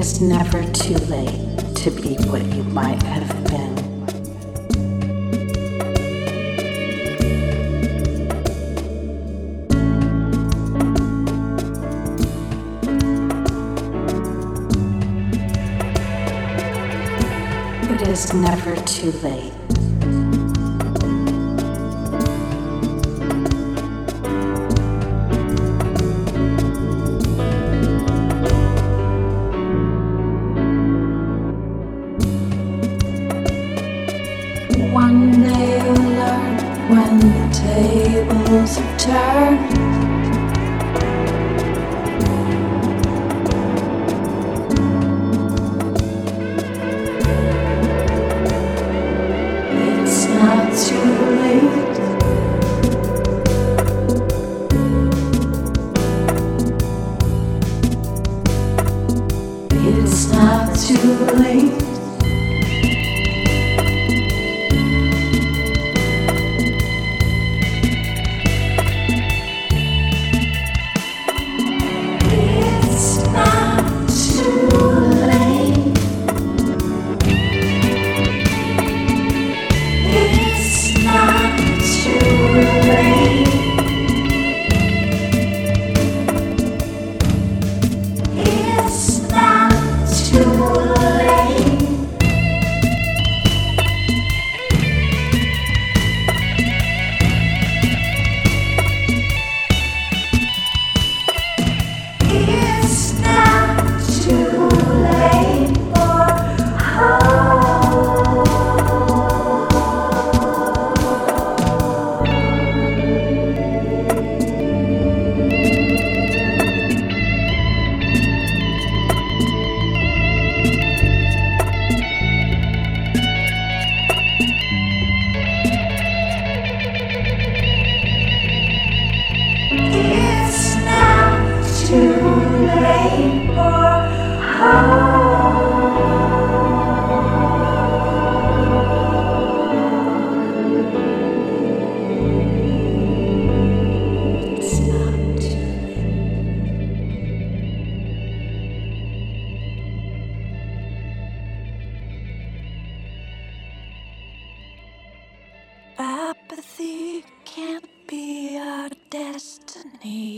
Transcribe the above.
is never too late to be what you might have been. It is never too late. One day you'll learn when the tables have turned. It's not too late. It's not too late. Apathy can't be our destiny.